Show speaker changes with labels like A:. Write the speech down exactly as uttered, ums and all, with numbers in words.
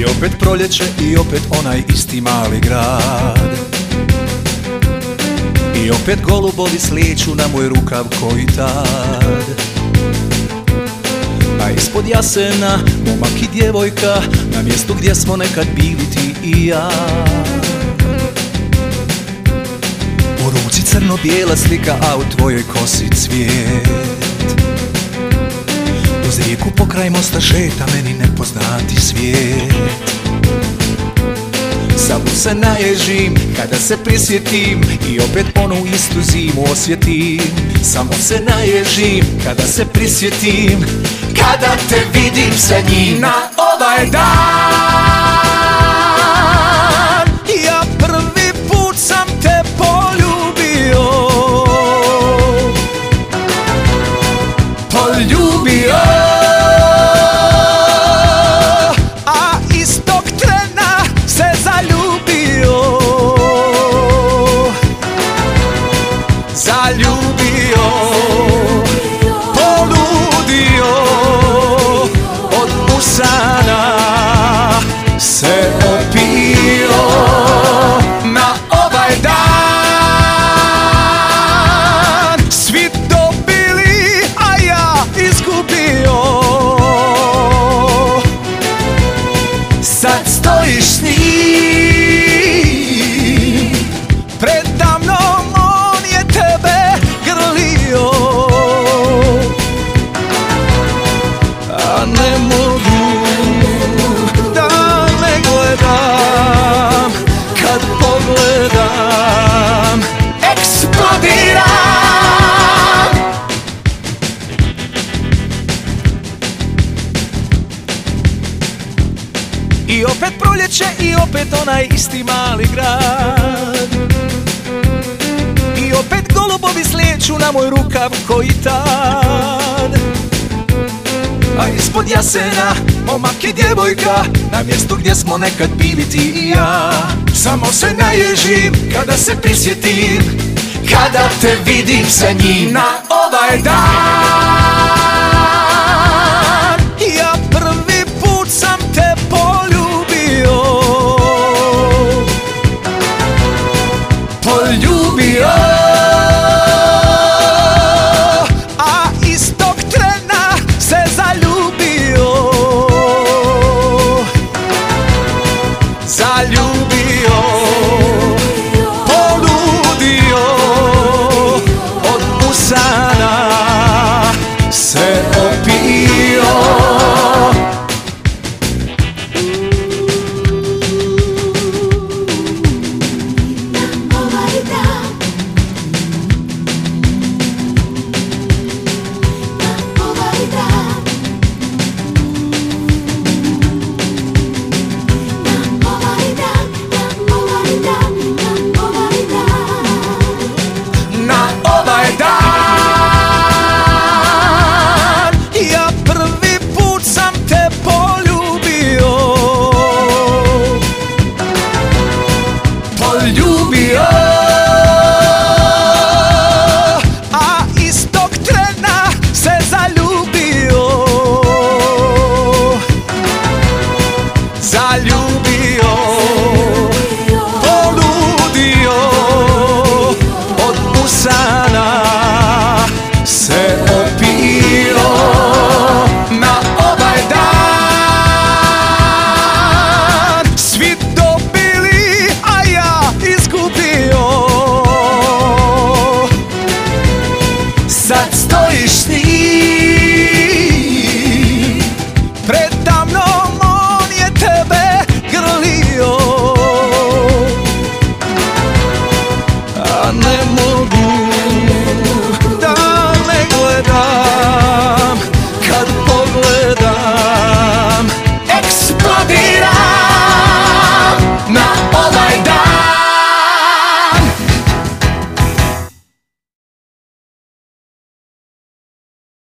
A: I opet proljeće i opet onaj isti mali grad. I opet golubovi slijeću na moj rukav koji tad. A ispod jasena momak i djevojka na mjestu gdje smo nekad bili ti i ja. U ruci crno-bijela slika, a u tvojoj kosi cvijet. Uz rijeku pokraj mosta šeta meni nepoznati svijet. Samo se naježim kada se prisjetim i opet onu istu zimu osjetim. Samo se naježim kada se prisjetim, kada te vidim sa njim na ovaj dan. Ja prvi put sam te poljubio, poljubio. A istog trena se zaljubio, zaljubio, poludio, od usana se opio na ovaj dan. Svi dobili, a ja izgubio. Sad stojiš s njim preda mnom, on je tebe grlio. A ne mogu da ne gledam, kad pogledam eksplodiram. I opet proljeće i opet onaj isti mali grad. I opet golubovi slijeću na moj rukav koji tad. A ispod jasena momak i djevojka na mjestu gdje smo nekad bili ti i ja. Samo se naježim kada se prisjetim, kada te vidim sa njim na ovaj dan.